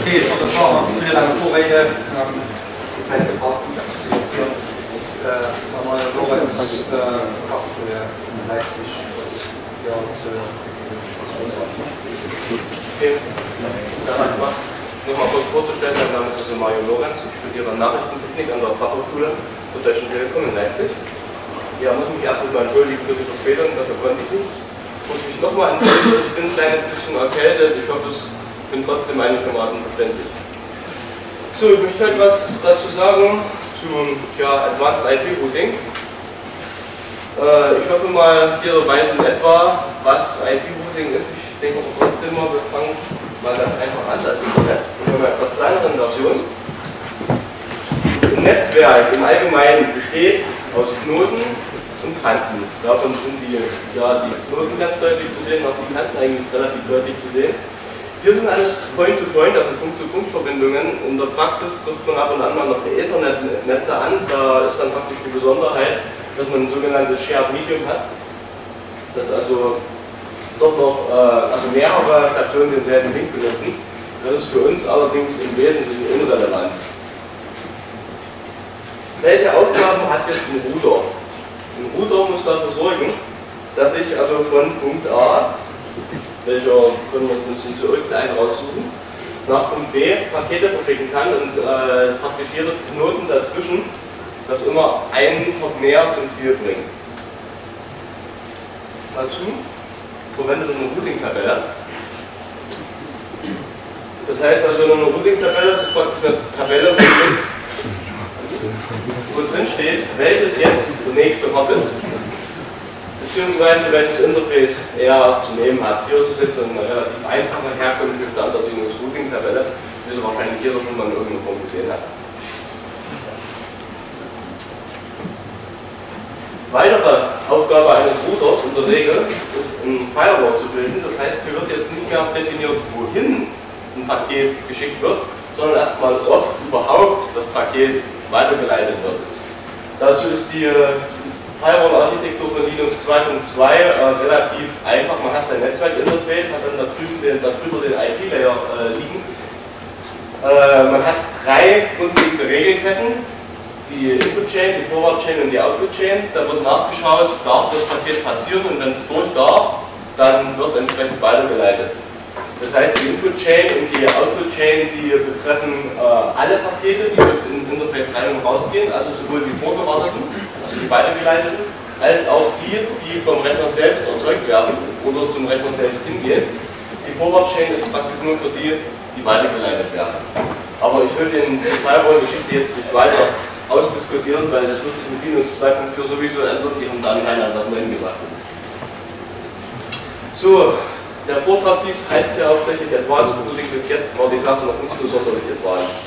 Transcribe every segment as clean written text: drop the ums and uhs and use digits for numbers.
Okay, ich würde vorher eine lange Vorrede Zeit gebraucht, um das zu illustrieren. Manuel Lorenz hat in Leipzig ja, nur mal kurz vorzustellen, mein Name ist Mario Lorenz, ich studiere Nachrichtentechnik an der Fachhochschule für Deutsche Telekom in Leipzig. Ja, muss mich erst mal entschuldigen für die Verspätung, dafür konnte ich nichts. Muss mich nochmal entschuldigen, ich bin ein kleines bisschen erkältet, ich hoffe, ich bin trotzdem einigermaßen verständlich. So, ich möchte heute was dazu sagen zum Advanced IP Routing. Ich hoffe mal, jeder weiß in etwa, was IP Routing ist. Ich denke aber trotzdem mal, wir fangen mal ganz einfach an, das Internet in einer etwas kleineren Version. Ein Netzwerk im Allgemeinen besteht aus Knoten und Kanten. Davon sind die Knoten ganz deutlich zu sehen, auch die Kanten eigentlich relativ deutlich zu sehen. Hier sind alles Point-to-Point, also Punkt-zu-Punkt-Verbindungen. In der Praxis trifft man ab und an mal noch die Ethernet-Netze an. Da ist dann praktisch die Besonderheit, dass man ein sogenanntes Shared Medium hat. Das also doch noch mehrere Stationen denselben Link benutzen. Das ist für uns allerdings im Wesentlichen irrelevant. Welche Aufgaben hat jetzt ein Router? Ein Router muss dafür sorgen, dass ich also von Punkt A, welcher können wir uns in zurückleiten raussuchen, nach Punkt B Pakete verschicken kann und praktisch jeder Knoten dazwischen das immer einen noch näher zum Ziel bringt. Dazu verwendet eine Routing-Tabelle. Das heißt also, eine Routing-Tabelle ist praktisch eine Tabelle, wo drin steht, welches jetzt der nächste Hop ist, beziehungsweise welches Interface er zu nehmen hat. Hier ist es jetzt eine relativ einfache, herkömmliche Standard-Routing-Tabelle, wie sie wahrscheinlich jeder schon mal in irgendeiner Form gesehen hat. Weitere Aufgabe eines Routers in der Regel ist, ein Firewall zu bilden. Das heißt, hier wird jetzt nicht mehr definiert, wohin ein Paket geschickt wird, sondern erstmal, ob überhaupt das Paket weitergeleitet wird. Dazu ist die Firewall-Architektur von Linux 2.2 relativ einfach. Man hat sein Netzwerkinterface, hat dann darüber den IP-Layer liegen. Man hat drei grundlegende Regelketten. Die Input-Chain, die Forward-Chain und die Output-Chain. Da wird nachgeschaut, darf das Paket passieren, und wenn es durch darf, dann wird es entsprechend weitergeleitet. Das heißt, die Input-Chain und die Output-Chain, die betreffen alle Pakete, die durch das Interface rein und rausgehen, also sowohl die vorgewarteten, also die weitergeleiteten, als auch die, die vom Rechner selbst erzeugt werden oder zum Rechner selbst hingehen. Die Forward-Chain ist praktisch nur für die, die weitergeleitet werden. Aber ich will die Firewall-Geschichte jetzt nicht weiter ausdiskutieren, weil das wird sich mit Linux 2.4 sowieso ändern, die haben dann keiner das neu gelassen. So, der Vortrag dies heißt ja hauptsächlich Advanced Routing. Bis jetzt war die Sache noch nicht so sonderlich advanced.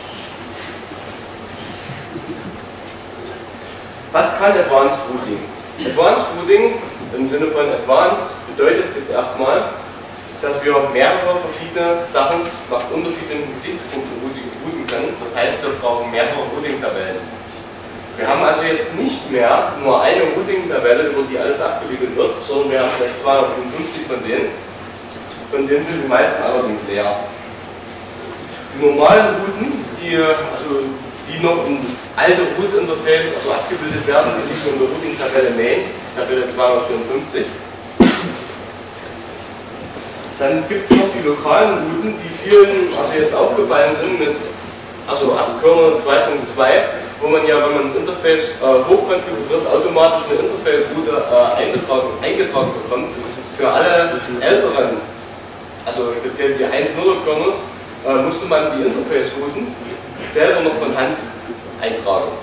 Was kann Advanced Routing? Advanced Routing im Sinne von Advanced bedeutet jetzt erstmal, dass wir mehrere verschiedene Sachen nach unterschiedlichen Gesichtspunkten routen können. Das heißt, wir brauchen mehrere Routing-Tabellen. Wir haben also jetzt nicht mehr nur eine Routing-Tabelle, über die alles abgewickelt wird, sondern wir haben vielleicht 255 von denen. Von denen sind die meisten allerdings leer. Die normalen Routen, die noch in das alte Root-Interface abgebildet werden, die liegen in der Routing-Tabelle Main, Tabelle 254. Dann gibt es noch die lokalen Routen, die vielen jetzt aufgefallen sind mit ab Kernel 2.2, wo man ja, wenn man das Interface hochkonfiguriert, automatisch eine Interface-Route eingetragen bekommt. Für alle älteren, also speziell die 1.0er Kernels, musste man die Interface-Routen selber noch von Hand eintragen.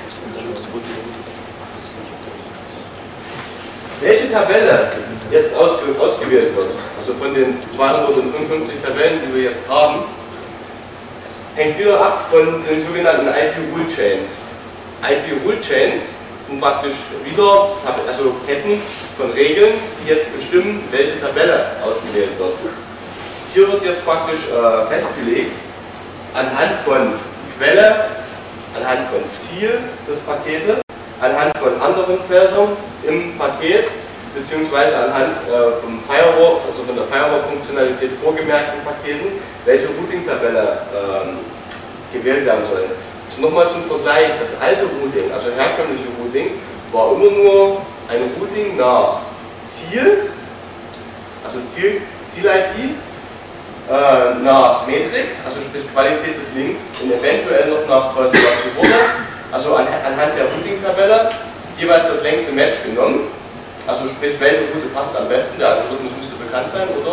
Welche Tabelle jetzt ausgewählt wird, also von den 255 Tabellen, die wir jetzt haben, hängt wieder ab von den sogenannten IP-Rule-Chains. IP-Rule-Chains sind praktisch wieder Ketten von Regeln, die jetzt bestimmen, welche Tabelle ausgewählt wird. Hier wird jetzt praktisch festgelegt, anhand von Quelle, anhand von Ziel des Paketes, anhand von anderen Feldern im Paket, beziehungsweise anhand vom Firewall, also von der Firewall-Funktionalität vorgemerkten Paketen, welche Routing-Tabelle gewählt werden soll. Also nochmal zum Vergleich, das alte Routing, also herkömmliche Routing, war immer nur ein Routing nach Ziel, also Ziel-IP, nach Metrik, also sprich Qualität des Links und eventuell noch nach was dazu wurde, also anhand der Routing-Tabelle jeweils das längste Match genommen, also sprich welche Route passt am besten, der Algorithmus müsste bekannt sein, oder?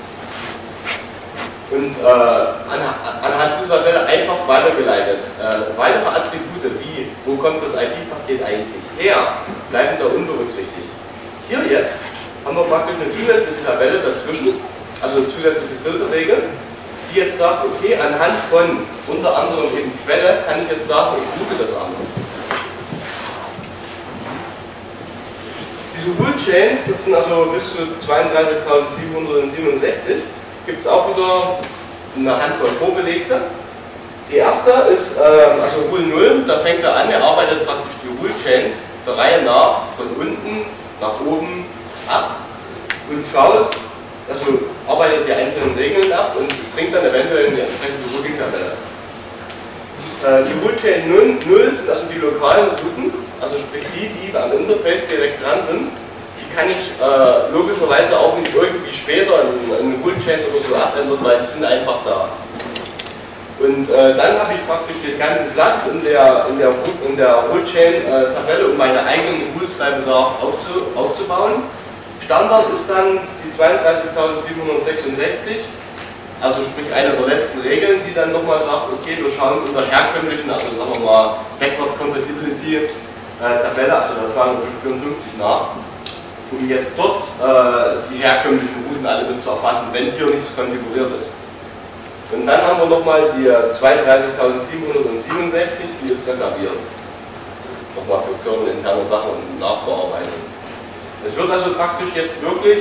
Und anhand dieser Tabelle einfach weitergeleitet. Weitere Attribute wie, wo kommt das IP-Paket eigentlich her, bleiben da unberücksichtigt. Hier jetzt haben wir praktisch eine zusätzliche Tabelle dazwischen, also zusätzliche Filterregel, die jetzt sagt, okay, anhand von unter anderem eben Quelle kann ich jetzt sagen, ich route das anders. Diese Rule Chains, das sind also bis zu 32.767, gibt es auch wieder eine Handvoll vorbelegte. Die erste ist also Rule 0, da fängt er an, er arbeitet praktisch die Rule Chains der Reihe nach, von unten nach oben ab und schaut, also arbeitet die einzelnen Regeln ab und springt dann eventuell in die entsprechende Routing-Tabelle. Die Rule Chain 0 sind also die lokalen Routen, also sprich die am Interface direkt dran sind. Die kann ich logischerweise auch nicht irgendwie später in Rule Chains oder so abändern, weil die sind einfach da. Und dann habe ich praktisch den ganzen Platz in der Rule Chain Tabelle, um meine eigenen Rules bei Bedarf aufzubauen. Standard ist dann die 32.766, also sprich eine der letzten Regeln, die dann nochmal sagt, okay, wir schauen uns unter herkömmlichen, also sagen wir mal Backward Compatibility Tabelle, also der 254 nach, um jetzt dort die herkömmlichen Routen alle mit zu erfassen, wenn hier nichts konfiguriert ist. Und dann haben wir nochmal die 32.767, die ist reserviert. Nochmal für kernelinterne Sachen und Nachbearbeitung. Es wird also praktisch jetzt wirklich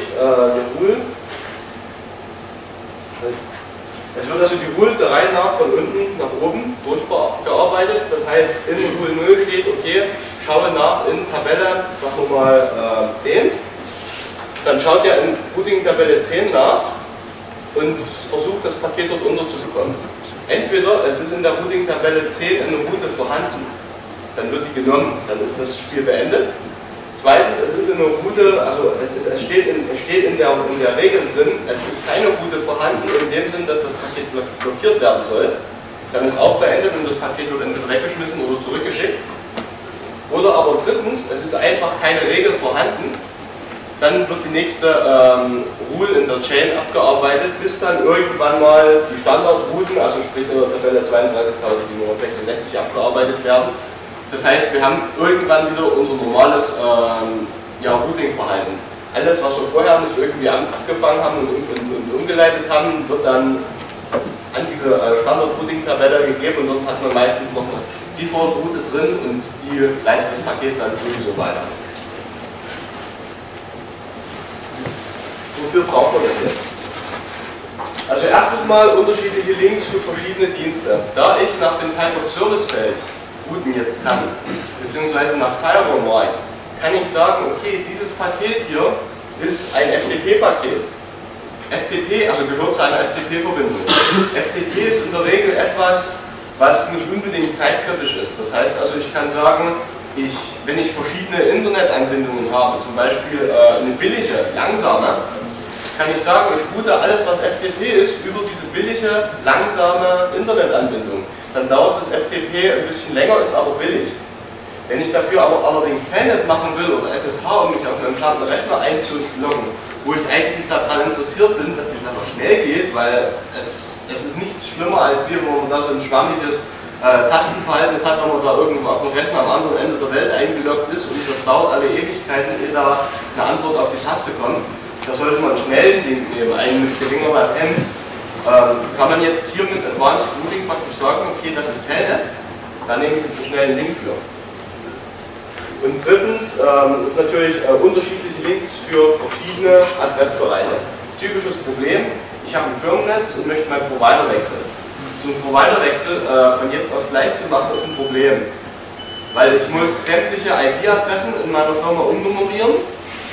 es wird also die Rule der Reihe nach von unten nach oben durchgearbeitet. Das heißt, in Rule 0 steht, okay, schaue nach in Tabelle, sagen wir mal 10. Dann schaut er in Routing-Tabelle 10 nach und versucht das Paket dort unterzubekommen. Entweder es ist in der Routing-Tabelle 10 eine Route vorhanden, dann wird die genommen, dann ist das Spiel beendet. Zweitens, es ist in der Route, also es steht in der Regel drin, es ist keine Route vorhanden in dem Sinn, dass das Paket blockiert werden soll. Dann ist auch beendet und das Paket wird entweder weggeschmissen oder zurückgeschickt. Oder aber drittens, es ist einfach keine Regel vorhanden, dann wird die nächste Rule in der Chain abgearbeitet, bis dann irgendwann mal die Standardrouten, also sprich in der Tabelle 32.766 abgearbeitet werden. Das heißt, wir haben irgendwann wieder unser normales Routing-Verhalten. Alles, was wir vorher nicht irgendwie abgefangen haben und umgeleitet haben, wird dann an diese Standard-Routing-Tabelle gegeben und dort hat man meistens noch eine Default-Route drin und die leitet das Paket dann sowieso weiter. Wofür braucht man das jetzt? Also erstes Mal unterschiedliche Links für verschiedene Dienste. Da ich nach dem Type of Service Feld routen jetzt kann, beziehungsweise nach Firewall kann ich sagen, okay, dieses Paket hier ist ein FTP-Paket. FTP, also gehört zu einer FTP-Verbindung. FTP ist in der Regel etwas, was nicht unbedingt zeitkritisch ist. Das heißt also, ich kann sagen, wenn ich verschiedene Internetanbindungen habe, zum Beispiel eine billige, langsame, kann ich sagen, ich route alles, was FTP ist, über diese billige, langsame Internetanbindung. Dann dauert das FTP ein bisschen länger, ist aber billig. Wenn ich dafür aber allerdings Telnet machen will oder SSH, um mich auf einen entfernten Rechner einzuloggen, wo ich eigentlich daran interessiert bin, dass die Sache schnell geht, weil es ist nichts schlimmer, als wenn man da so ein schwammiges Tastenverhalten hat, wenn man da irgendwo auf dem Rechner am anderen Ende der Welt eingeloggt ist und das dauert alle Ewigkeiten, ehe da eine Antwort auf die Taste kommt. Da sollte man einen schnellen Link nehmen, einen mit geringer Latenz. Kann man jetzt hier mit Advanced Routing praktisch sagen, okay, das ist Telnet, da nehme ich jetzt einen schnellen Link für. Und drittens ist natürlich unterschiedliche Links für verschiedene Adressbereiche. Typisches Problem, ich habe ein Firmennetz und möchte meinen Provider wechseln. So einen Providerwechsel von jetzt auf gleich zu machen, ist ein Problem. Weil ich muss sämtliche IP-Adressen in meiner Firma umnummerieren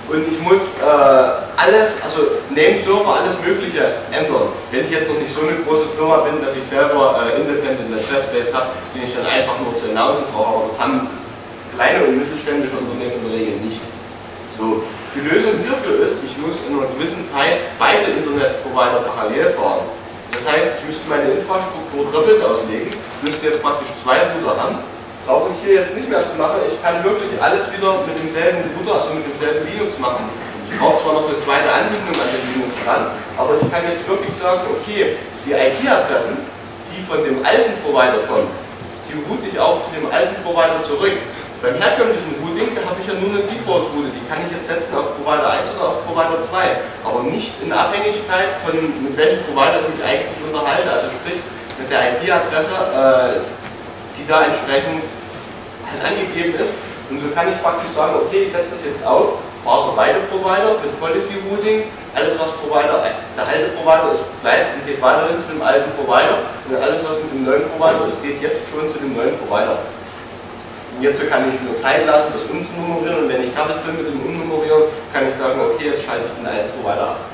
und ich muss alles, also neben Server alles Mögliche ändern. Wenn ich jetzt noch nicht so eine große Firma bin, dass ich selber Independent Address Space habe, den ich dann einfach nur zu announcen brauche, aber das haben kleine und mittelständische Unternehmen in der Regel nicht. So, die Lösung hierfür ist, ich muss in einer gewissen Zeit beide Internetprovider parallel fahren. Das heißt, ich müsste meine Infrastruktur doppelt auslegen, müsste jetzt praktisch zwei Router haben. Brauche ich hier jetzt nicht mehr zu machen. Ich kann wirklich alles wieder mit demselben Router, also mit demselben Linux machen. Ich brauche zwar noch eine zweite Anbindung an den Linux dran, aber ich kann jetzt wirklich sagen, okay, die IP-Adressen, die von dem alten Provider kommen, die route ich auch zu dem alten Provider zurück. Beim herkömmlichen Routing habe ich ja nur eine Default-Route, die kann ich jetzt setzen auf Provider 1 oder auf Provider 2, aber nicht in Abhängigkeit von mit welchem Provider ich mich eigentlich unterhalte, also sprich mit der IP-Adresse, die da entsprechend angegeben ist. Und so kann ich praktisch sagen, okay, ich setze das jetzt auf, fahre beide Provider mit Policy Routing, alles was Provider, der alte Provider ist, bleibt und geht weiterhin zu dem alten Provider und alles was mit dem neuen Provider ist, geht jetzt schon zu dem neuen Provider. Und jetzt kann ich nur Zeit lassen, das umzunummerieren, und wenn ich fertig bin mit dem Umnummerieren, kann ich sagen, okay, jetzt schalte ich den alten Provider ab.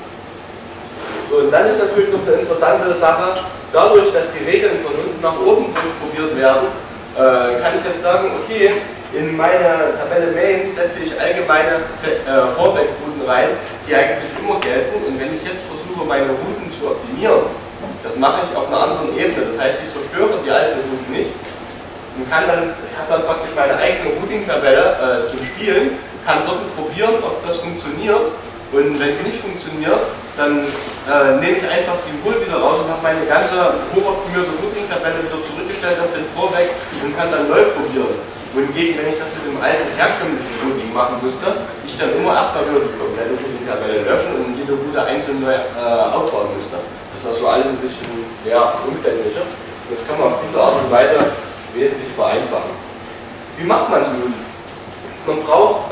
So, und dann ist natürlich noch eine interessante Sache, dadurch, dass die Regeln von unten nach oben durchprobiert werden, kann ich jetzt sagen, okay, in meine Tabelle Main setze ich allgemeine Fallback-Routen rein, die eigentlich immer gelten, und wenn ich jetzt versuche, meine Routen zu optimieren, das mache ich auf einer anderen Ebene, das heißt, ich zerstöre die alten Routen nicht und habe dann praktisch meine eigene Routing-Tabelle zum Spielen, kann dort probieren, ob das funktioniert, und wenn es nicht funktioniert, dann nehme ich einfach die Rule wieder raus und habe meine ganze hochoptimierte Routing-Tabelle wieder zurückgestellt auf den Vorweg und kann dann neu probieren. Wohingegen, wenn ich das mit dem alten herkömmlichen Routing machen müsste, ich dann immer erstmal wieder die komplette Routing-Tabelle löschen und jede Route einzeln neu aufbauen müsste. Das ist also alles ein bisschen umständlicher. Das kann man auf diese Art und Weise wesentlich vereinfachen. Wie macht man es nun? Man braucht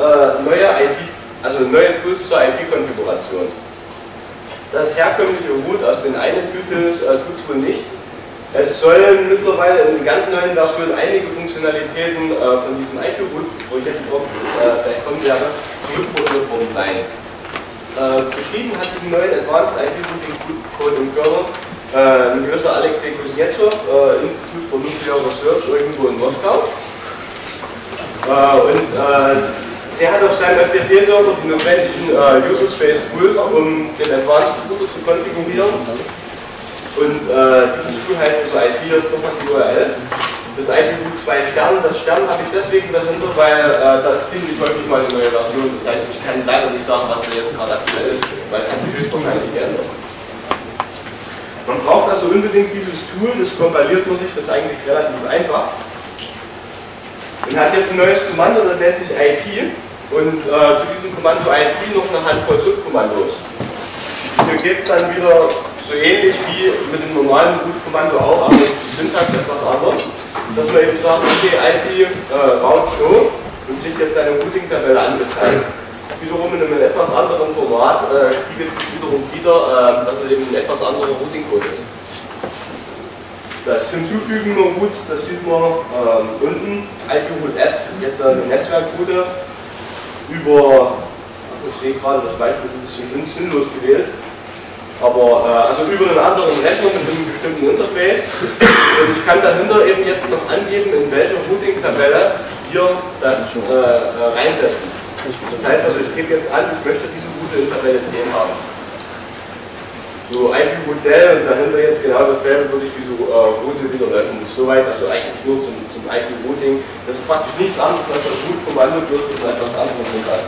neue Tools zur IP-Konfiguration. Das herkömmliche Root aus den einen Titels tut es wohl nicht. Es sollen mittlerweile in den ganz neuen Versionen einige Funktionalitäten von diesem IP-Root, wo ich jetzt drauf gleich kommen werde, zurückproduziert worden sein. Beschrieben hat diesen neuen Advanced IP-Routing-Code im Kernel ein gewisser Alexei Kuznetsov, Institut for Nuclear Research irgendwo in Moskau. Der hat auf seinem FTP-Server die notwendigen User Space Tools, um den Advanced Router zu konfigurieren. Und dieses Tool heißt also IP-URL. Das IP-Root 2 Stern, das Stern habe ich deswegen dahinter, weil da ist ziemlich häufig mal eine neue Version. Das heißt, ich kann leider nicht sagen, was da jetzt gerade aktuell ist, weil es hat sich höchstwahrscheinlich geändert. Man braucht also unbedingt dieses Tool, das kompiliert man sich, das ist eigentlich relativ einfach. Man hat jetzt ein neues Kommando, das nennt sich IP, und zu diesem Kommando IP noch eine Handvoll Subkommandos. Hier geht es dann wieder so ähnlich wie mit dem normalen Root-Kommando auch, aber ist die Syntax etwas anders. Dass man eben sagt, okay, IP route show und kriegt jetzt seine Routing-Tabelle angezeigt. Wiederum in einem etwas anderen Format spiegelt sich wiederum wieder, dass es eben ein etwas anderer Routing-Code ist. Das Hinzufügen der Root, das sieht man unten, IP-Root add, jetzt eine Netzwerkroute über, ich sehe gerade, das Beispiel ist ein bisschen sinnlos gewählt, aber also über einen anderen Rechner mit einem bestimmten Interface, und ich kann dahinter eben jetzt noch angeben, in welcher Routing-Tabelle wir das reinsetzen. Das heißt also, ich gebe jetzt an, ich möchte diese Route in Tabelle 10 haben. So IP-Root del und dahinter jetzt genau dasselbe würde ich diese Route wieder löschen. Das ist soweit also eigentlich nur zum IP-Routing. Das ist praktisch nichts anderes als das Root-Kommando wird mit etwas anderem Syntax.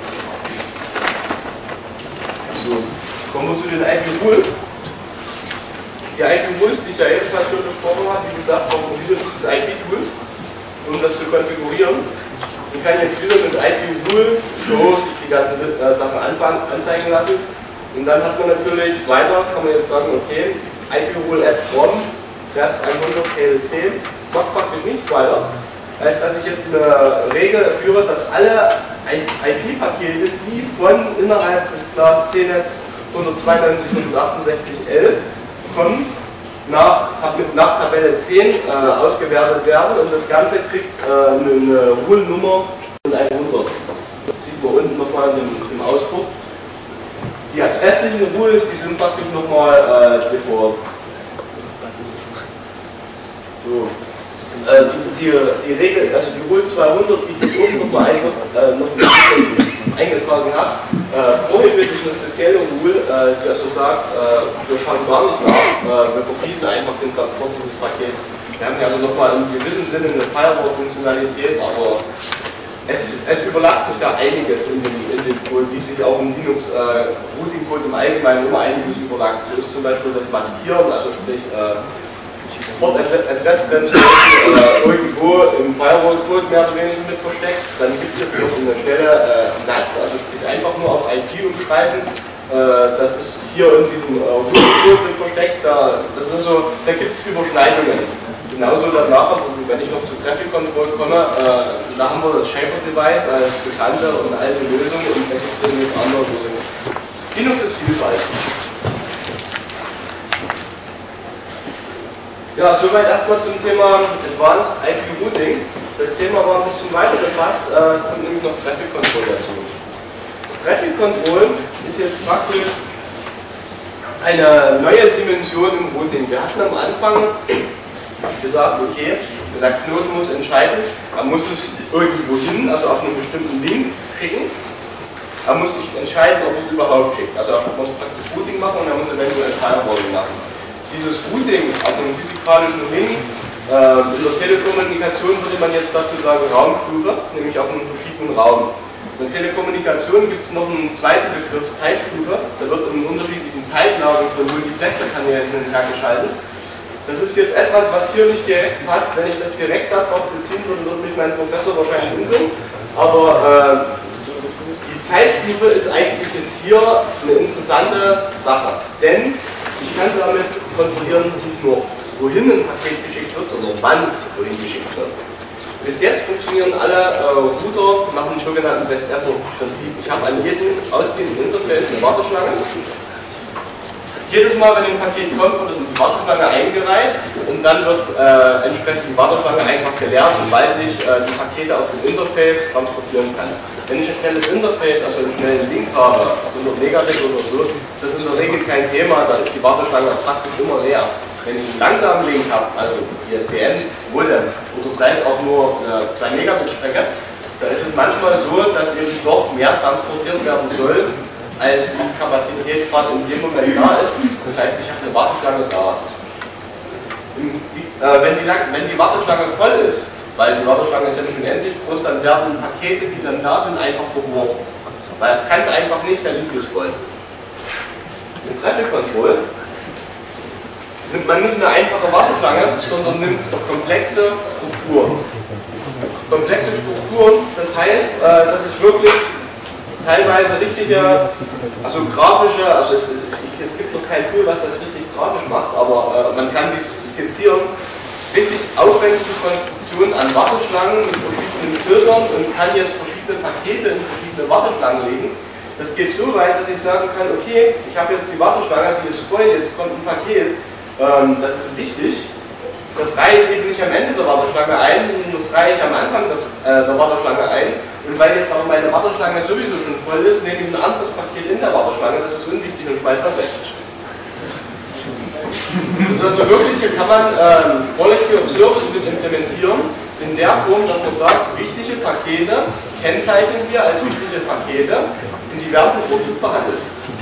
So, kommen wir zu den IP-Rules. Die IP-Rules, die ich ja ebenfalls schon besprochen habe, wie gesagt, brauchen wir wieder dieses IP-Tool, um das zu konfigurieren. Ich kann jetzt wieder mit IP-Rule so sich die ganzen Sachen anzeigen lassen. Und dann hat man natürlich weiter, kann man jetzt sagen, okay, IP-Rule add from, ref 100 KL10, macht praktisch nichts weiter, als dass ich jetzt eine Regel führe, dass alle IP-Pakete, die von innerhalb des Class C-Netz 192.168.11 kommen, nach Tabelle 10 ausgewertet werden, und das Ganze kriegt eine Rule-Nummer und 100. Das sieht man unten nochmal in dem Ausdruck. Die restlichen Rules, die sind praktisch nochmal default. So. Die Regel, also die Rule 200, die ich oben nochmal eingetragen habe, prohibit ist eine spezielle Rule, die also sagt, wir schauen gar nicht nach, wir verbieten einfach den Transport dieses Pakets. Wir haben ja also nochmal im gewissen Sinne eine Firewall-Funktionalität, aber es überlappt sich da einiges in dem Code, wie sich auch im Linux Routing Code im Allgemeinen immer einiges überlappt. So ist zum Beispiel das Maskieren, also sprich Port-Adressgrenzen irgendwo im Firewall-Code mehr oder weniger mit versteckt. Dann gibt es jetzt noch eine Stelle NAT, also sprich einfach nur auf IP umschreiben. Das ist hier in diesem Routing-Code mit versteckt. Da gibt es Überschneidungen. Genauso danach, wenn ich noch zu Traffic Control komme, da haben wir das Shaper Device als bekannte und alte Lösung und da gibt es dann jetzt andere Lösungen. Linux ist vielfältig. Ja, soweit erstmal zum Thema Advanced IP Routing. Das Thema war ein bisschen weiter gefasst, kommt nämlich noch Traffic Control dazu. Traffic Control ist jetzt praktisch eine neue Dimension im Routing. Wir hatten am Anfang gesagt, okay, der Knoten muss entscheiden, er muss es irgendwo hin, also auf einen bestimmten Link schicken. Er muss sich entscheiden, ob es überhaupt schickt. Also er muss praktisch Routing machen und er muss eventuell Firewalling machen. Dieses Routing auf einem physikalischen Link, in der Telekommunikation würde man jetzt dazu sagen Raumstufe, nämlich auf einem verschiedenen Raum. In der Telekommunikation gibt es noch einen zweiten Begriff, Zeitstufe. Da wird in unterschiedlichen Zeitlagen von Multiplexer-Kanälen hin und her geschaltet. Das ist jetzt etwas, was hier nicht direkt passt. Wenn ich das direkt darauf beziehen würde, würde mich mein Professor wahrscheinlich umbringen. Aber die Zeitstufe ist eigentlich jetzt hier eine interessante Sache. Denn ich kann damit kontrollieren, nicht nur wohin ein Paket geschickt wird, sondern wann es wohin geschickt wird. Bis jetzt funktionieren alle Router nach dem sogenannten Best-Effort-Prinzip. Ich habe an jedem ausgehenden Interface eine Warteschlange. Jedes Mal, wenn ein Paket kommt, wird es in die Warteschlange eingereiht und dann wird entsprechend die Warteschlange einfach geleert, sobald ich die Pakete auf dem Interface transportieren kann. Wenn ich ein schnelles Interface, also einen schnellen Link habe, 100 Megabit oder so, ist das in der Regel kein Thema, da ist die Warteschlange praktisch immer leer. Wenn ich einen langsamen Link habe, also ISDN, Modem, oder sei es auch nur eine 2 Megabit Strecke, da ist es manchmal so, dass eben doch mehr transportiert werden soll, als die Kapazität gerade in dem Moment da ist. Das heißt, ich habe eine Warteschlange da. Wenn die Warteschlange voll ist, weil die Warteschlange ist ja nicht unendlich groß, dann werden Pakete, die dann da sind, einfach verworfen. Weil kann es einfach nicht, der Link ist voll. Im Traffic Control nimmt man nicht eine einfache Warteschlange, sondern nimmt komplexe Strukturen. Komplexe Strukturen, das heißt, dass ich wirklich teilweise richtige, also grafische, also es gibt noch kein Tool, was das richtig grafisch macht, aber man kann sich skizzieren, richtig aufwendige Konstruktionen an Warteschlangen mit verschiedenen Filtern und kann jetzt verschiedene Pakete in verschiedene Warteschlangen legen. Das geht so weit, dass ich sagen kann, okay, ich habe jetzt die Warteschlange, die ist voll, jetzt kommt ein Paket, das ist wichtig. Das reihe ich eben nicht am Ende der Warteschlange ein, sondern das reihe ich am Anfang der Warteschlange ein. Und weil jetzt aber meine Warteschlange sowieso schon voll ist, nehme ich ein anderes Paket in der Warteschlange, das ist unwichtig und schmeiße das weg. Das ist also wirklich, hier kann man Quality of Service mit implementieren, in der Form, dass man sagt, wichtige Pakete kennzeichnen wir als wichtige Pakete und die werden bevorzugt behandelt.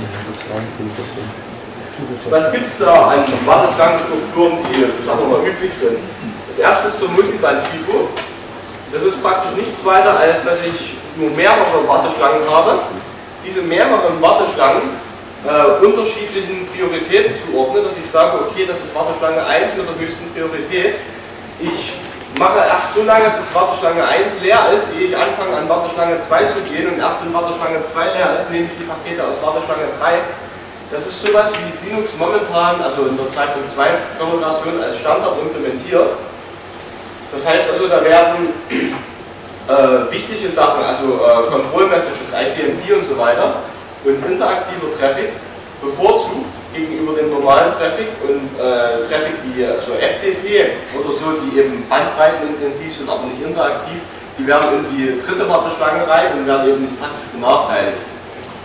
Was gibt es da an Warteschlangenstrukturen, die, sagen wir mal, üblich sind? Das erste ist der Multiband-FIFO. Das ist praktisch nichts weiter, als dass ich nur mehrere Warteschlangen habe. Diese mehreren Warteschlangen unterschiedlichen Prioritäten zuordne, dass ich sage, okay, das ist Warteschlange 1 mit der höchsten Priorität. Ich mache erst so lange, bis Warteschlange 1 leer ist, ehe ich anfange, an Warteschlange 2 zu gehen, und erst wenn Warteschlange 2 leer ist, nehme ich die Pakete aus Warteschlange 3. Das ist sowas, wie es Linux momentan, also in der 2.2-Version als Standard implementiert. Das heißt also, da werden wichtige Sachen, also Control Messages, ICMP und so weiter, und interaktiver Traffic bevorzugt gegenüber dem normalen Traffic, und Traffic wie also FTP oder so, die eben bandbreitenintensiv sind, aber nicht interaktiv, die werden in die dritte Warteschlange rein und werden eben praktisch benachteiligt.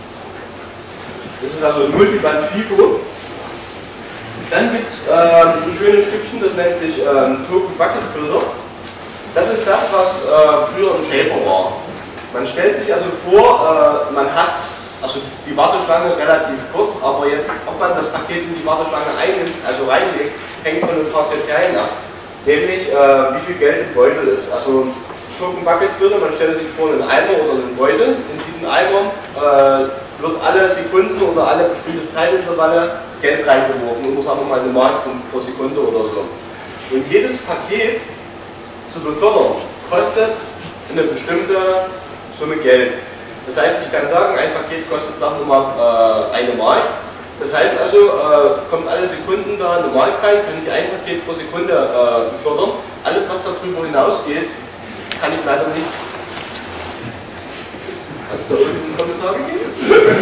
Das ist also ein Multiband FIFO. Dann gibt es ein schönes Stückchen, das nennt sich Token Bucket Filter. Das ist das, was früher ein Shaper war. Man stellt sich also vor, man hat also die Warteschlange relativ kurz, aber jetzt, ob man das Paket in die Warteschlange reinlegt, hängt von ein paar Kriterien ab. Nämlich, wie viel Geld im Beutel ist. Also Token Bucket Filter, man stellt sich vor einen Eimer oder einen Beutel. In diesen Eimer wird alle Sekunden oder alle bestimmte Zeitintervalle Geld reingeworfen. Und sagen wir mal eine Mark pro Sekunde oder so. Und jedes Paket zu befördern kostet eine bestimmte Summe Geld. Das heißt, ich kann sagen, ein Paket kostet, sagen wir mal, eine Mark. Das heißt also, kommt alle Sekunden da eine Mark rein, kann ich ein Paket pro Sekunde befördern. Alles, was darüber hinausgeht, kann ich leider nicht. Kannst du irgendeinen Kommentar geben?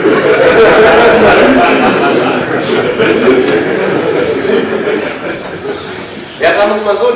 Ja, sagen wir es mal so,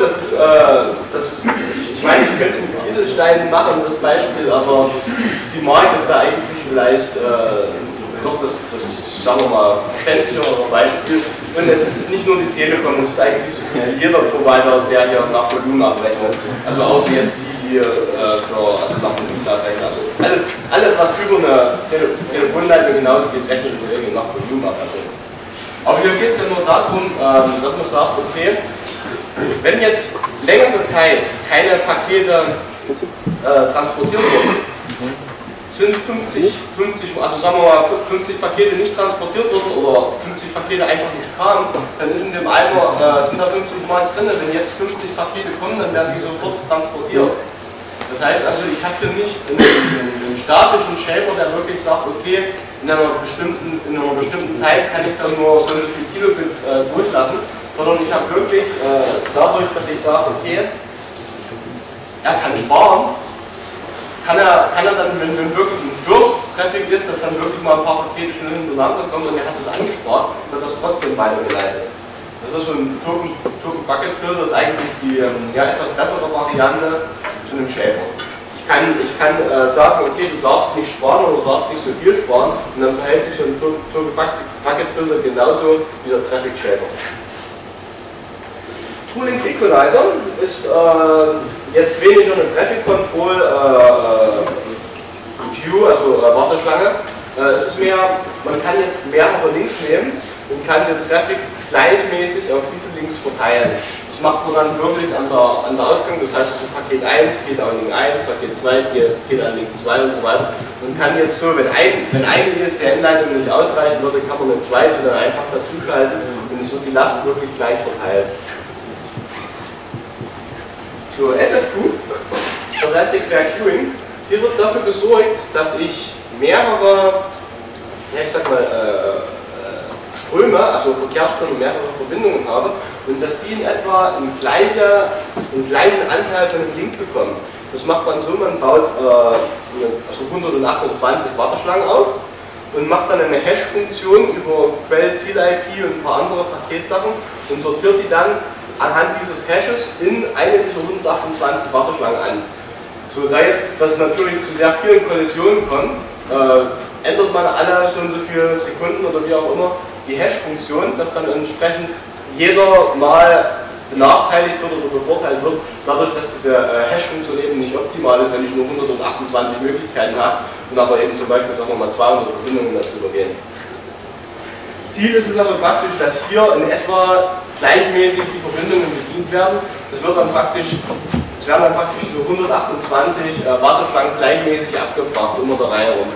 ich meine, ich könnte es mit Kieselsteinen machen, das Beispiel, aber die Mark ist da eigentlich vielleicht doch das, sagen wir mal, verständlichere Beispiel. Und es ist nicht nur die Telekom, es ist eigentlich so jeder Provider, der hier nach Volumen abrechnet. Also außer jetzt die nach Volumen abrechnen. Also alles, was über eine Telefonleitung hinausgeht, rechnet in der Regel nach Volumen ab. Aber hier geht es ja nur darum, dass man sagt, okay, wenn jetzt längere Zeit keine Pakete transportiert wurden, sind 50, also sagen wir mal 50 Pakete nicht transportiert wurden oder 50 Pakete einfach nicht kamen, dann ist in dem Eimer, sind da 50 Mark drin. Wenn jetzt 50 Pakete kommen, dann werden die sofort transportiert. Das heißt also, ich habe hier nicht einen statischen Shaper, der wirklich sagt, okay, in einer bestimmten Zeit kann ich dann nur so viele Kilobits durchlassen, sondern ich habe wirklich dadurch, dass ich sage, okay, er kann sparen, kann er dann, wenn wirklich ein Burst-Traffic ist, dass dann wirklich mal ein paar Pakete schnell hintereinander kommen und er hat das angespart, wird das trotzdem weitergeleitet. Das ist so ein Token Bucket Filter, das ist eigentlich die etwas bessere Variante zu einem Shaper. Ich kann sagen, okay, du darfst nicht sparen oder du darfst nicht so viel sparen und dann verhält sich so ein Token Bucket Filter genauso wie der Traffic Shaper. Pooling Equalizer ist jetzt weniger eine Traffic Control Queue, also Warteschlange. Es ist mehr, man kann jetzt mehrere Links nehmen und kann den Traffic gleichmäßig auf diese Links verteilen. Das macht man dann wirklich an der Ausgang, das heißt, also Paket 1 geht an Link 1, Paket 2 geht an Link 2 und so weiter. Man kann jetzt so, wenn eine DSDN-Leitung nicht ausreichen würde, kann man eine zweite dann einfach dazuschalten und es wird die Last wirklich gleich verteilt. So, SFQ, Stochastic Fair Queuing, hier wird dafür gesorgt, dass ich mehrere, Ströme, also Verkehrsströme, mehrere Verbindungen habe und dass die in etwa einen gleichen Anteil von einem Link bekommen. Das macht man so, man baut 128 Warteschlangen auf und macht dann eine Hash-Funktion über Quell-Ziel-IP und ein paar andere Paketsachen und sortiert die dann anhand dieses Hashes in eine dieser 128 Warteschlangen an. So, da jetzt das natürlich zu sehr vielen Kollisionen kommt, ändert man alle so und so viele Sekunden oder wie auch immer die Hash-Funktion, dass dann entsprechend jeder mal benachteiligt wird oder bevorteilt wird, dadurch, dass diese Hash-Funktion eben nicht optimal ist, wenn ich nur 128 Möglichkeiten habe und aber eben zum Beispiel, sagen wir mal, 200 Verbindungen darüber gehen. Ziel ist es aber praktisch, dass hier in etwa gleichmäßig die Verbindungen bedient werden. Es werden dann praktisch so 128 Warteschlangen gleichmäßig abgefragt, um der Reihe rum.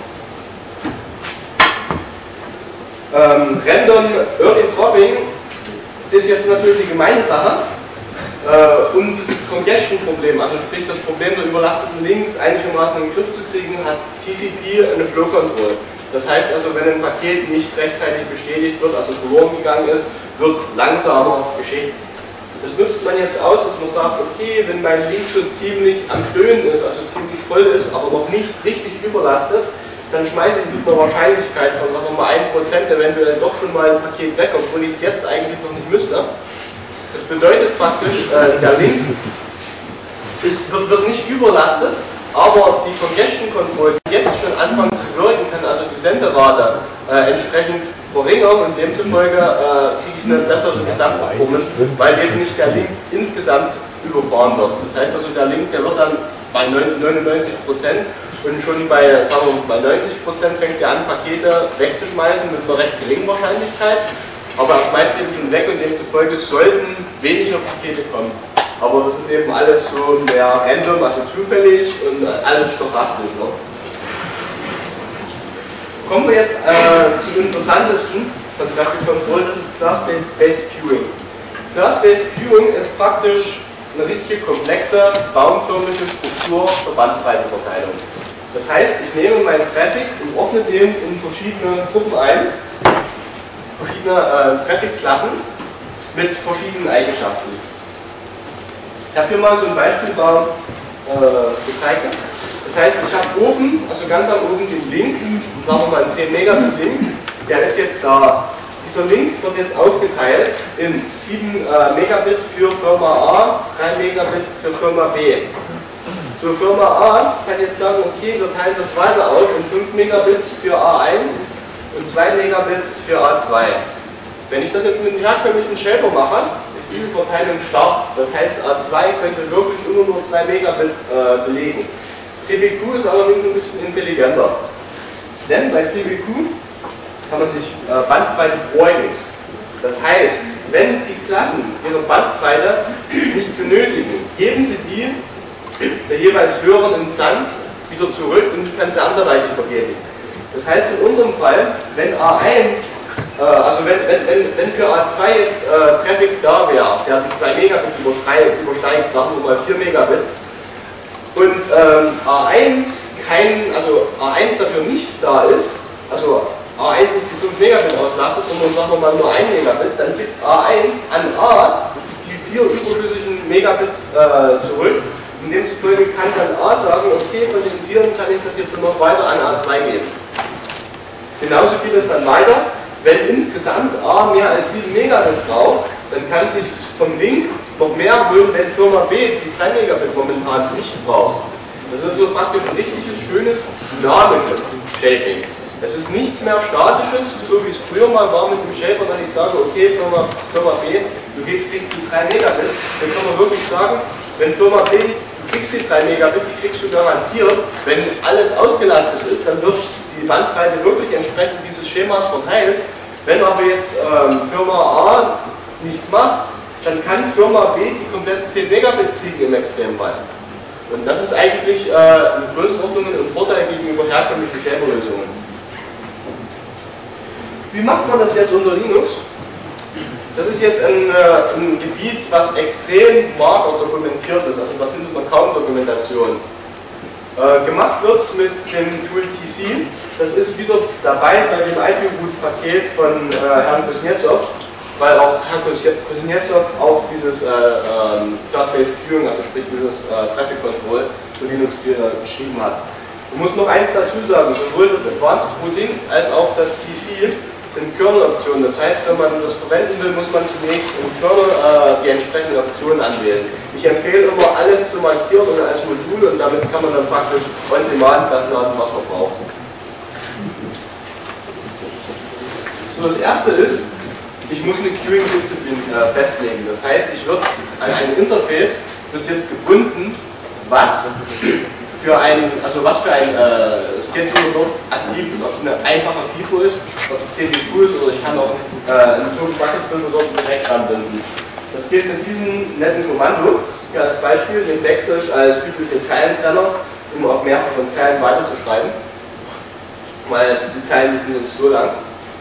Random Early Dropping ist jetzt natürlich eine gemeine Sache und dieses Congestion-Problem, also sprich das Problem der überlasteten Links einigermaßen in den Griff zu kriegen, hat TCP eine Flow Control. Das heißt also, wenn ein Paket nicht rechtzeitig bestätigt wird, also verloren gegangen ist, wird langsamer geschickt. Das nutzt man jetzt aus, dass man sagt, okay, wenn mein Link schon ziemlich am Stöhnen ist, also ziemlich voll ist, aber noch nicht richtig überlastet, dann schmeiße ich mit einer Wahrscheinlichkeit von, sagen wir mal, 1% eventuell doch schon mal ein Paket weg, obwohl ich es jetzt eigentlich noch nicht müsste. Das bedeutet praktisch, der Link wird nicht überlastet, aber die Congestion Control, die jetzt schon anfangen zu wirken, kann also die Senderate entsprechend verringern und demzufolge kriege ich eine bessere Gesamtperformance, weil eben nicht der Link insgesamt überfahren wird. Das heißt also, der Link, der wird dann bei 99% und schon bei, sagen wir, bei 90% fängt er an, Pakete wegzuschmeißen mit einer recht geringen Wahrscheinlichkeit, aber er schmeißt eben schon weg und demzufolge sollten weniger Pakete kommen. Aber das ist eben alles so mehr random, also zufällig und alles stochastisch. Ne? Kommen wir jetzt zum interessantesten von Traffic Control, das ist Class-Based Queuing. Class-Based Queuing ist praktisch eine richtige komplexe, baumförmige Struktur für Bandbreitenverteilung. Das heißt, ich nehme meinen Traffic und ordne den in verschiedene Gruppen ein, verschiedene Traffic-Klassen mit verschiedenen Eigenschaften. Ich habe hier mal so ein Beispielbaum gezeichnet. Das heißt, ich habe oben, also ganz am oben den Link, sagen wir mal einen 10 Megabit Link, der ist jetzt da. Dieser Link wird jetzt aufgeteilt in 7 Megabit für Firma A, 3 Megabit für Firma B. So, Firma A kann jetzt sagen, okay, wir teilen das weiter auf in 5 Megabits für A1 und 2 Megabits für A2. Wenn ich das jetzt mit einem herkömmlichen Shaper mache, ist diese Verteilung starr. Das heißt, A2 könnte wirklich immer nur 2 Megabit belegen. CBQ ist allerdings ein bisschen intelligenter. Denn bei CBQ kann man sich Bandbreite beugen. Das heißt, wenn die Klassen ihre Bandbreite nicht benötigen, geben sie die der jeweils höheren Instanz wieder zurück und kann sie anderweitig vergeben. Das heißt in unserem Fall, wenn A1, also wenn für A2 jetzt Traffic da wäre, der die 2 Megabit übersteigt, sagen wir mal 4 Megabit, und A1 dafür nicht da ist, also A1 nicht die 5 Megabit auslastet, sondern sagen wir mal nur 1 Megabit, dann gibt A1 an A die 4 überschüssigen Megabit zurück. Und demzufolge kann dann A sagen, okay, von den 4 kann ich das jetzt noch weiter an A2 geben. Genauso geht es dann weiter, wenn insgesamt A mehr als 7 Megabit braucht, dann kann es sich vom Link noch mehr holen, wenn Firma B die 3 Megabit momentan nicht braucht. Das ist so praktisch ein richtiges, schönes, dynamisches Shaping. Es ist nichts mehr Statisches, so wie es früher mal war mit dem Shaper, dass ich sage, okay, Firma B, du kriegst die 3 Megabit, dann kann man wirklich sagen, wenn Firma B, du kriegst die 3 Megabit, die kriegst du garantiert, wenn alles ausgelastet ist, dann wird die Bandbreite wirklich entsprechend dieses Schemas verteilt. Wenn aber jetzt Firma A nichts macht, dann kann Firma B die kompletten 10 Megabit kriegen im Extremfall. Und das ist eigentlich in Größenordnungen ein Vorteil gegenüber herkömmlichen Shaper-Lösungen. Wie macht man das jetzt unter Linux? Das ist jetzt ein Gebiet, was extrem mager dokumentiert ist, also da findet man kaum Dokumentation. Gemacht wird es mit dem Tool TC, das ist wieder dabei bei dem IP-Root-Paket von Herrn Kuznetsov, weil auch Herr Kuznetsov auch dieses Class-Based Queuing, also sprich dieses Traffic Control für Linux geschrieben hat. Ich muss noch eins dazu sagen, sowohl das Advanced Routing als auch das TC sind Kernel-Optionen. Das heißt, wenn man das verwenden will, muss man zunächst im Kernel die entsprechenden Optionen anwählen. Ich empfehle immer, alles zu markieren und als Modul und damit kann man dann praktisch on-demand das laden, was man braucht. So, das erste ist, ich muss eine Queuing-Disziplin festlegen. Das heißt, an ein Interface wird jetzt gebunden, was für ein Scheduler dort aktiv ist, ob es eine einfache FIFO ist, ob es CBQ ist oder ich kann auch einen Token Bucket Filter dort direkt anbinden. Das geht mit diesem netten Kommando, hier als Beispiel, den Backslash als übliche Zeilentrenner, um auf mehreren Zeilen weiterzuschreiben, weil die Zeilen sind uns so lang.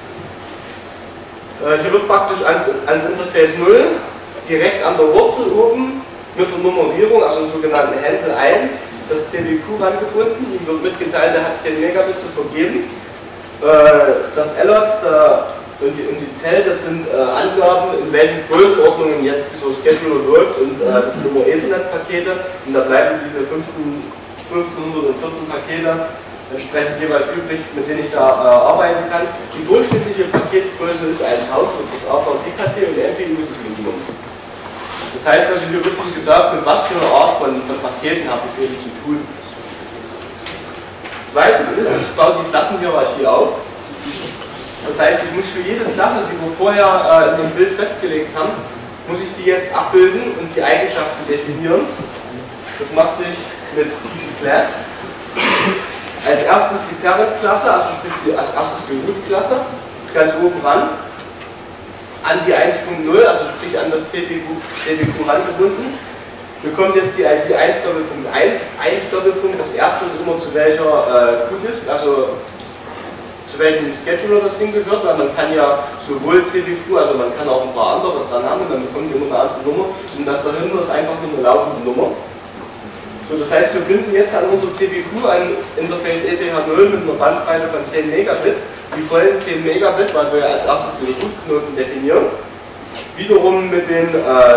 Hier wird praktisch ans Interface 0 direkt an der Wurzel oben mit der Nummerierung, also dem sogenannten Handle 1, das CBQ rangebunden, ihm wird mitgeteilt, er hat 10 Megabit zu vergeben. Das Allot und die Zell, das sind Angaben, in welchen Größenordnungen jetzt dieser Scheduler wirkt und das sind nur Ethernet-Pakete und da bleiben diese 1514 Pakete entsprechend jeweils übrig, mit denen ich da arbeiten kann. Die durchschnittliche Paketgröße ist 1000, das ist AVD-KT und der MPU ist das Minimum. Das heißt also, hier wird uns gesagt, mit was für eine Art von Paketen habe ich es eben zu tun. Zweitens ist, ich baue die Klassenhierarchie auf. Das heißt, ich muss für jede Klasse, die wir vorher in dem Bild festgelegt haben, muss ich die jetzt abbilden und die Eigenschaften definieren. Das macht sich mit EasyClass. Als erstes die Parent-Klasse, also sprich als erstes die Root-Klasse, ganz oben ran, an die 1.0, also sprich an das CPQ rangebunden. Bekommt jetzt die 1 Doppelpunkt 1, 1 Doppelpunkt, das erste ist immer zu welcher Q-Disk, also zu welchem Scheduler das Ding gehört, weil man kann ja sowohl CPQ, also man kann auch ein paar andere dran haben und dann bekommt ihr immer eine andere Nummer und das dahinter ist einfach nur eine laufende Nummer. So, das heißt, wir binden jetzt an unser CPQ ein Interface ETH0 mit einer Bandbreite von 10 Megabit, die vollen 10 Megabit, weil wir ja als erstes den Root-Knoten definieren, wiederum mit den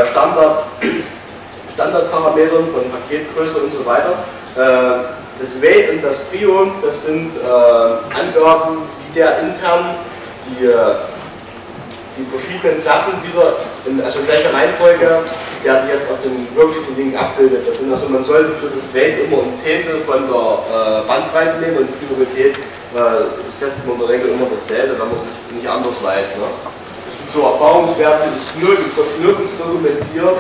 Standardparametern von Paketgröße und so weiter. Das Wait und das Prio, das sind Angaben, die der intern die verschiedenen Klassen wieder, also in welcher Reihenfolge der die jetzt auf dem wirklichen Ding abbildet. Das sind also, man sollte für das Wait immer ein Zehntel von der Bandbreite nehmen und die Priorität setzt man in der Regel immer dasselbe, wenn man es nicht anders weiß. Ne? Das sind so Erfahrungswerte, das ist nirgends dokumentiert.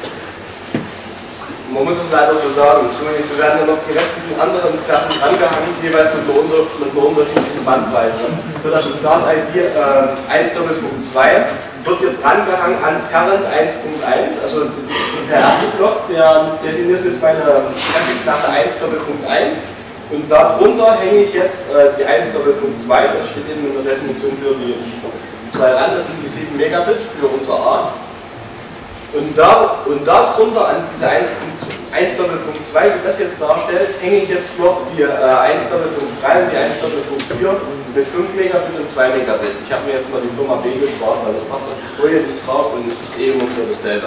Man muss es leider so sagen. So werden ja noch die restlichen anderen Klassen rangehangen, jeweils mit einer unterschiedlichen Bandbreite. Für das Class-ID 1.2 wird jetzt rangehangen an Parent 1.1, also der erste Block, der definiert ist meine Klasse 1.1 und darunter hänge ich jetzt die 1.2, das steht eben in der Definition für die 2 ran, das sind die 7 Megabit für unser A. Und darunter an diese 1.2, die das jetzt darstellt, hänge ich jetzt noch die 1.3 und die 1.4 mit 5 Megabit und 2 Megabit. Ich habe mir jetzt mal die Firma B gespart, weil das passt auf die Folie nicht drauf und es ist eben ungefähr dasselbe.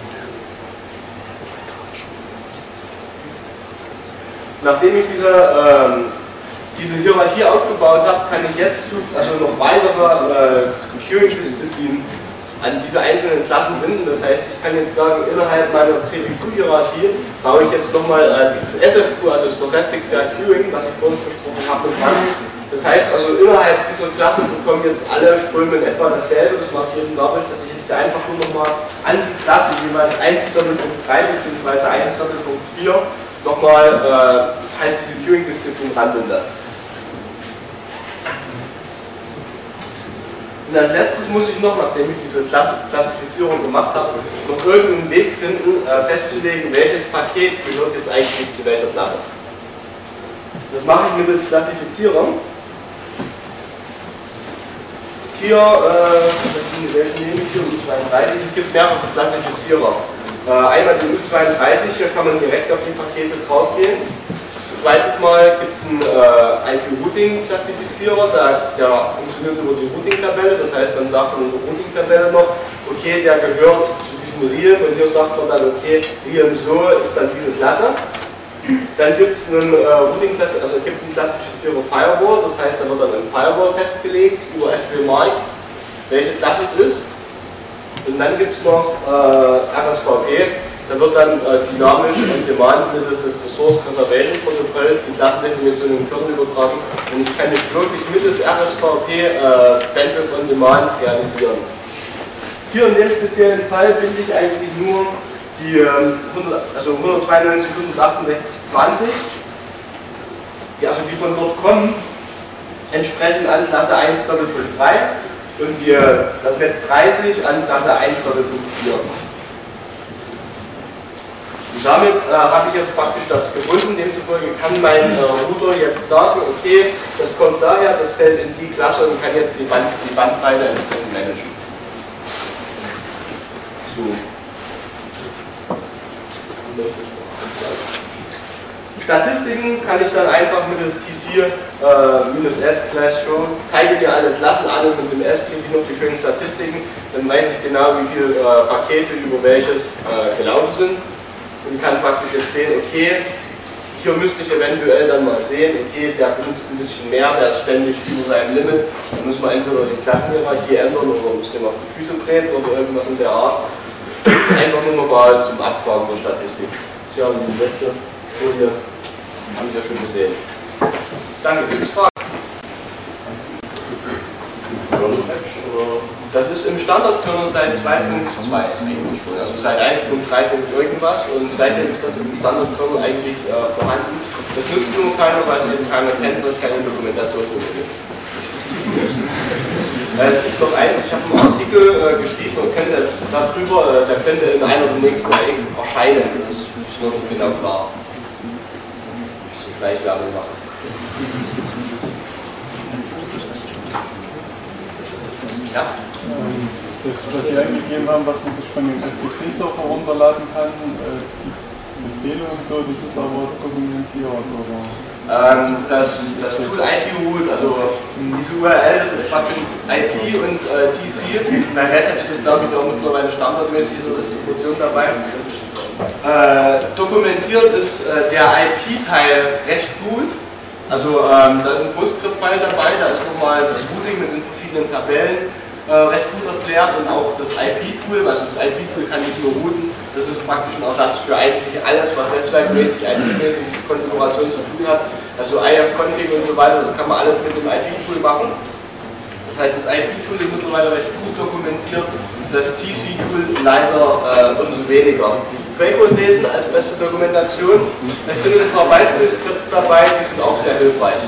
Nachdem ich diese Hierarchie aufgebaut habe, kann ich jetzt noch weitere Queuing-Disziplinen an diese einzelnen Klassen binden. Das heißt, ich kann jetzt sagen, innerhalb meiner CPQ-Hierarchie baue ich jetzt nochmal dieses SFQ, also Stochastic Fair Queuing, was ich vorhin versprochen habe, dran. Das heißt also, innerhalb dieser Klasse bekommen jetzt alle Ströme in etwa dasselbe. Das mache ich eben dadurch, dass ich jetzt einfach nur nochmal an die Klasse jeweils 1.3 bzw. 1.4 nochmal halt diese Queuing-Disziplin ranbinde. Und als letztes muss ich noch, nachdem ich diese Klassifizierung gemacht habe, noch irgendeinen Weg finden, festzulegen, welches Paket gehört jetzt eigentlich zu welcher Klasse. Das mache ich mittels Klassifizierung. Hier, es gibt mehrere Klassifizierer. Einmal den U32, hier kann man direkt auf die Pakete draufgehen. Zweites Mal gibt es einen IP-Routing-Klassifizierer, der funktioniert über die Routing-Tabelle, das heißt, man sagt in der Routing-Tabelle noch, okay, der gehört zu diesem Realm und hier sagt man dann, okay, Realm so ist dann diese Klasse. Dann gibt es einen Klassifizierer Firewall, das heißt, da wird dann ein Firewall festgelegt über FBMark, welche Klasse es ist. Und dann gibt es noch RSVP. Da wird dann dynamisch on demand mittels des Resource Conservation Protokolls die Klassendefinition in den Kern übertragen und ich kann jetzt wirklich mittels RSVP Bandwidth on demand realisieren. Hier in dem speziellen Fall finde ich eigentlich nur die 192, 168, 20, die von dort kommen, entsprechen an Klasse 1.3 und das Netz 30 an Klasse 1.4. Und damit habe ich jetzt praktisch das gefunden, demzufolge kann mein Router jetzt sagen, okay, das kommt daher, das fällt in die Klasse und kann jetzt die Bandbreite entsprechend managen. So. Statistiken kann ich dann einfach mittels TC-S Class Show, zeige mir alle Klassen an und mit dem S kriege ich noch die schönen Statistiken, dann weiß ich genau, wie viele Pakete über welches gelaufen sind. Und kann praktisch jetzt sehen, okay, hier müsste ich eventuell dann mal sehen, okay, der benutzt ein bisschen mehr, der ist ständig über seinem Limit, dann muss man entweder die Klassenhierarchie ändern oder muss dem auf die Füße treten oder irgendwas in der Art. Einfach nur nochmal zum Abfragen der Statistik. Sie haben die letzte Folie, haben Sie ja schon gesehen. Danke, gibt es Fragen? Kernel Patch. Das ist im Standard-Kernel seit 2.2 eigentlich schon, also seit 1.3. irgendwas, und seitdem ist das im Standard-Kernel eigentlich vorhanden. Das nutzt nur keiner, weil es eben keiner kennt, was keine Dokumentation gibt. Es gibt noch eins, ich habe einen Artikel geschrieben und könnte darüber, der könnte in einer der nächsten AX erscheinen. Das ist noch nicht genau klar. Ein bisschen Schleichwerbung machen. Ja? Das, was Sie eingegeben haben, was man sich von dem FTP-Server runterladen kann, die Befehle und so, das ist aber dokumentiert, oder? Das Tool IP-Root, also diese URL, das ist praktisch IP und TC. Bei Red Hat ist es, glaube ich, auch mittlerweile standardmäßig so Distribution dabei. Dokumentiert ist der IP-Teil recht gut. Also da ist ein PostScript-File dabei, da ist nochmal das Routing mit den verschiedenen Tabellen recht gut erklärt, und auch das IP-Tool, also das IP-Tool kann nicht nur routen, das ist praktisch ein Ersatz für eigentlich alles, was netzwerkmäßig, IP-mäßig mit Konfiguration zu tun hat. Also IF-Config und so weiter, das kann man alles mit dem IP-Tool machen. Das heißt, das IP-Tool ist mittlerweile recht gut dokumentiert, das TC-Tool leider umso weniger. Quellcode lesen als beste Dokumentation. Es sind ein paar weitere Skripts dabei, die sind auch sehr hilfreich.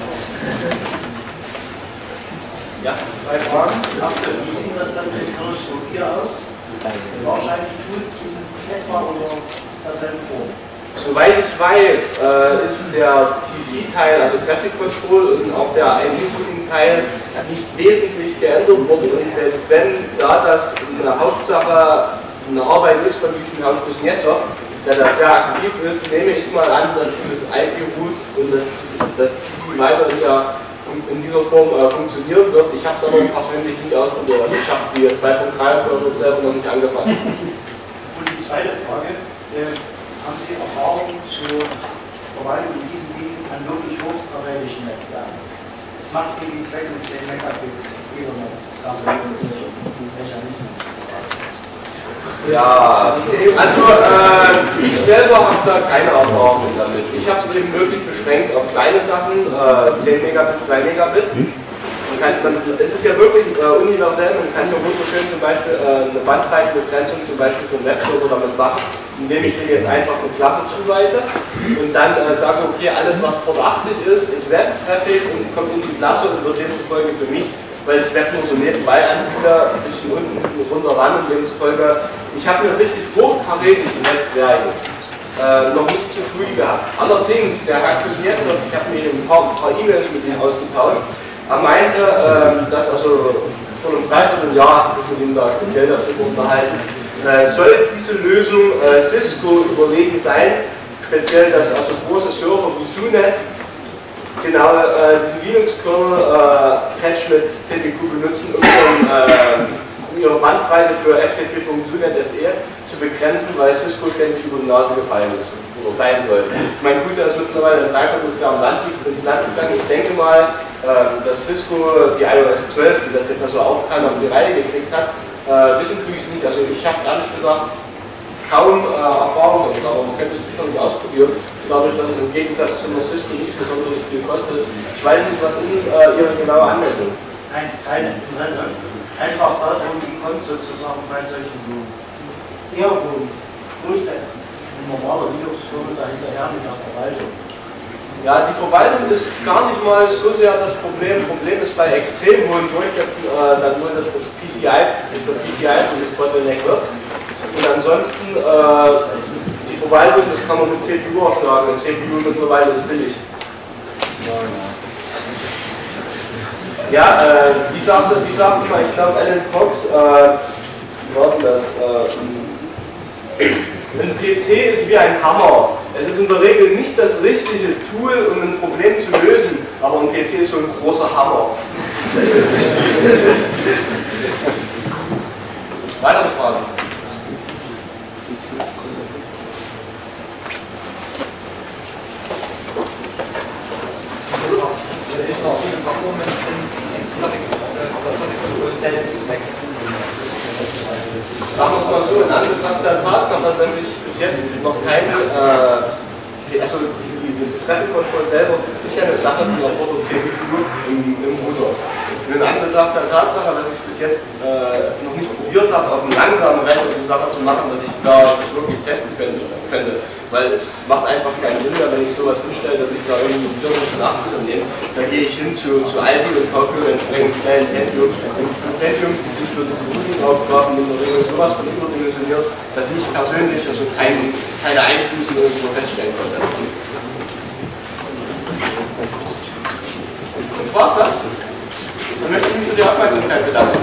Ja? Zwei Fragen. Erste, wie sieht das dann mit Kernel 2.4 aus? Wahrscheinlich Tools in etwa oder derselben Form. Soweit ich weiß, ist der TC-Teil, also Traffic Control, und auch der IP-Routing-Teil nicht wesentlich geändert worden, und selbst wenn da das eine Hauptsache eine Arbeit ist von diesem Herrn Kuznetsov, der da sehr aktiv ist, nehme ich mal an, dass dieses IP-Root und das TC weiter in dieser Form funktionieren wird. Ich habe es aber persönlich nicht ausprobiert. Ich habe die 2.3 selber noch nicht angefasst. Und die zweite Frage, haben Sie Erfahrung zur Verwaltung in diesen Dingen an wirklich hochverrätischen Netzwerken? Das macht gegen die Zwecke mit 10 Megabit Ethernet, sagen wir Mechanismen. Ja, also ich selber habe da keine Erfahrung damit. Ich habe es eben wirklich beschränkt auf kleine Sachen, 10 Megabit, 2 Megabit. Es ist ja wirklich universell, man kann hier wunderschön zum Beispiel eine Bandbreitenbegrenzung zum Beispiel für einen Webserver damit machen, indem ich dem jetzt einfach eine Klasse zuweise und dann sage, okay, alles was Port 80 ist Web-Traffic und kommt in die Klasse und wird demzufolge für mich, weil ich Web nur so nebenbei anbiete, ein bisschen unten runter ran, und demzufolge, ich habe mir richtig hochkarätige Netzwerke noch nicht zu früh gehabt. Allerdings, der Herr Kuznetsov, ich habe mir ein paar E-Mails mit ihm ausgetauscht, er meinte, dass also vor einem Dreivierteljahr, habe ich mit ihm da speziell dazu unterhalten, soll diese Lösung Cisco überlegen sein, speziell dass also große Server wie Sunet genau diesen Linux-Kernel-Patch mit CPQ benutzen, um ihre Bandbreite für FTP.Sunet.SE zu begrenzen, weil Cisco ständig über die Nase gefallen ist oder sein soll. Ich meine, gut, da ist mittlerweile ein Dreivierteljahr ins Land gegangen. Ich denke mal, dass Cisco die iOS 12, die das jetzt also auch keiner auf die Reihe gekriegt hat, wissen tue ich es nicht. Also ich habe ehrlich gesagt kaum Erfahrung damit, aber man könnte es sicher nicht ausprobieren, dadurch, dass es im Gegensatz zu einer Cisco nicht besonders viel kostet. Ich weiß nicht, was ist Ihre genaue Anwendung? Kein Interesse. Einfach darum, die kommt sozusagen bei solchen sehr hohen Durchsätzen. Ein normaler Linux-Kernel dahinterher mit der Verwaltung. Ja, die Verwaltung ist gar nicht mal so sehr das Problem. Problem ist bei extrem hohen Durchsätzen dann nur, dass das PCI von dem Bottleneck wird. Und ansonsten, die Verwaltung, das kann man mit CPU aufschlagen. Und CPU mittlerweile ist billig. Ja, wie sagte mal, ich glaube, Alan Fox, wie war denn das? Ein PC ist wie ein Hammer. Es ist in der Regel nicht das richtige Tool, um ein Problem zu lösen, aber ein PC ist so ein großer Hammer. Weitere Fragen? Sagen wir es mal so, in Anbetracht der Tatsache, dass ich bis jetzt noch keine, also die Traffic Control selber ist ja eine Sache, die erfordert CPU im Router. in Anbetracht der Tatsache, dass ich es bis jetzt noch nicht probiert habe, auf einem langsamen Rechner die Sache zu machen, dass ich da das wirklich testen könnte. Weil es macht einfach keinen Sinn mehr, wenn ich sowas hinstelle, dass ich da irgendwie die Firma von 80 nehme. Da gehe ich hin zu Aldi und kaufe mir entsprechend schnell ein Pentiums. Pentiums, die sind für diese Routing-Aufgaben in der Regel sowas von überdimensioniert, dass ich persönlich also keine Einflüsse irgendwo feststellen konnte. Und war's das? Dann möchte ich mich für die Aufmerksamkeit bedanken.